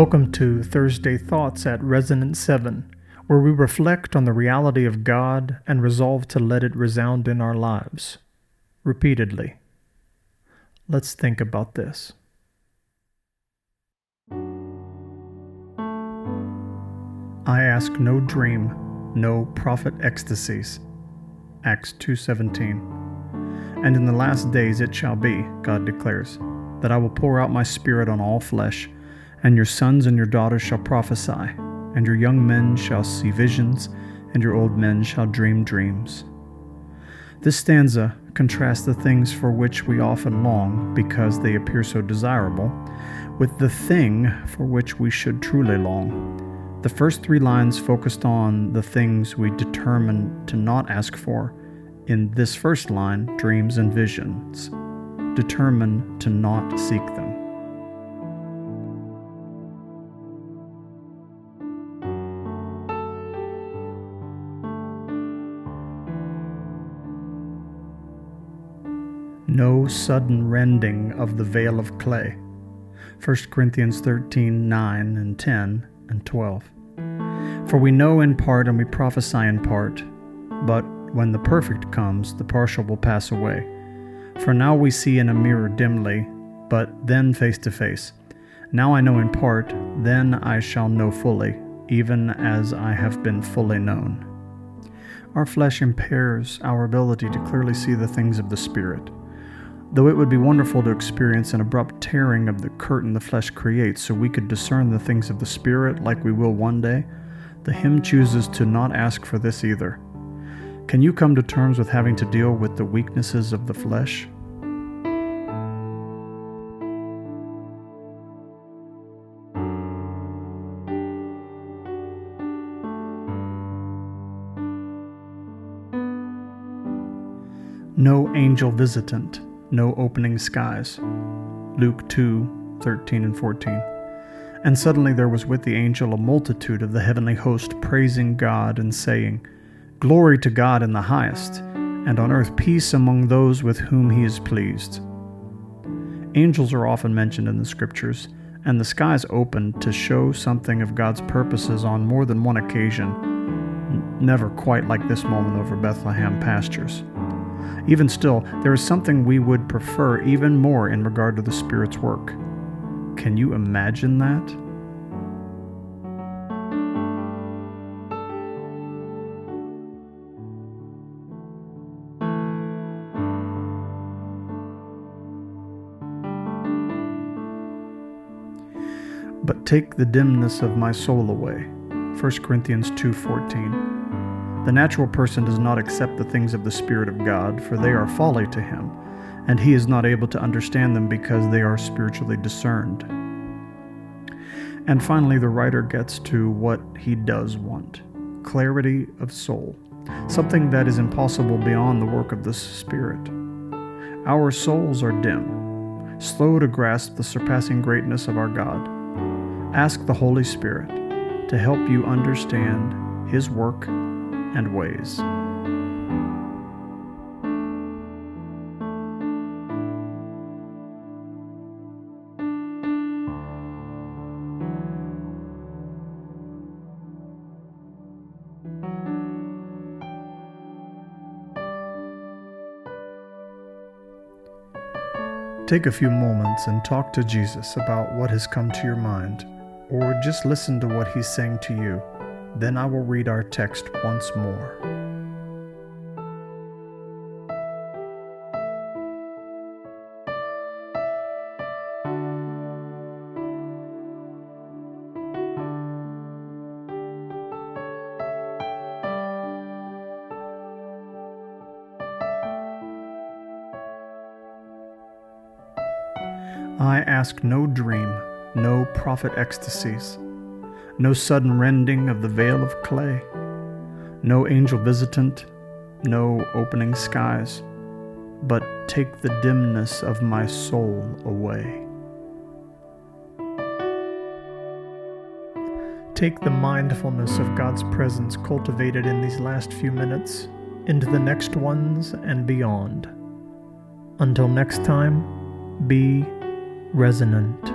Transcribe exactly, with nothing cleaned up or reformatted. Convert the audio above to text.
Welcome to Thursday Thoughts at Resonance seven, where we reflect on the reality of God and resolve to let it resound in our lives, repeatedly. Let's think about this. I ask no dream, no prophet ecstasies. Acts two seventeen. And in the last days it shall be, God declares, that I will pour out my Spirit on all flesh, and your sons and your daughters shall prophesy, and your young men shall see visions, and your old men shall dream dreams. This stanza contrasts the things for which we often long because they appear so desirable, with the thing for which we should truly long. The first three lines focused on the things we determine to not ask for. In this first line, dreams and visions, determine to not seek them. No sudden rending of the veil of clay. First Corinthians thirteen, nine and ten and twelve. For we know in part and we prophesy in part, but when the perfect comes, the partial will pass away. For now we see in a mirror dimly, but then face to face. Now I know in part, then I shall know fully, even as I have been fully known. Our flesh impairs our ability to clearly see the things of the Spirit. Though it would be wonderful to experience an abrupt tearing of the curtain the flesh creates so we could discern the things of the Spirit like we will one day, the hymn chooses to not ask for this either. Can you come to terms with having to deal with the weaknesses of the flesh? No angel visitant. No opening skies. Luke two, thirteen and fourteen. And suddenly there was with the angel a multitude of the heavenly host praising God and saying, Glory to God in the highest, and on earth peace among those with whom he is pleased. Angels are often mentioned in the scriptures, and the skies opened to show something of God's purposes on more than one occasion, never quite like this moment over Bethlehem pastures. Even still, there is something we would prefer even more in regard to the Spirit's work. Can you imagine that? But take the dimness of my soul away. First Corinthians two fourteen. The natural person does not accept the things of the Spirit of God, for they are folly to him, and he is not able to understand them because they are spiritually discerned. And finally, the writer gets to what he does want: clarity of soul, something that is impossible beyond the work of the Spirit. Our souls are dim, slow to grasp the surpassing greatness of our God. Ask the Holy Spirit to help you understand his work and ways. Take a few moments and talk to Jesus about what has come to your mind, or just listen to what he's saying to you. Then I will read our text once more. I ask no dream, no prophet ecstasies. No sudden rending of the veil of clay, no angel visitant, no opening skies, but take the dimness of my soul away. Take the mindfulness of God's presence cultivated in these last few minutes into the next ones and beyond. Until next time, be resonant.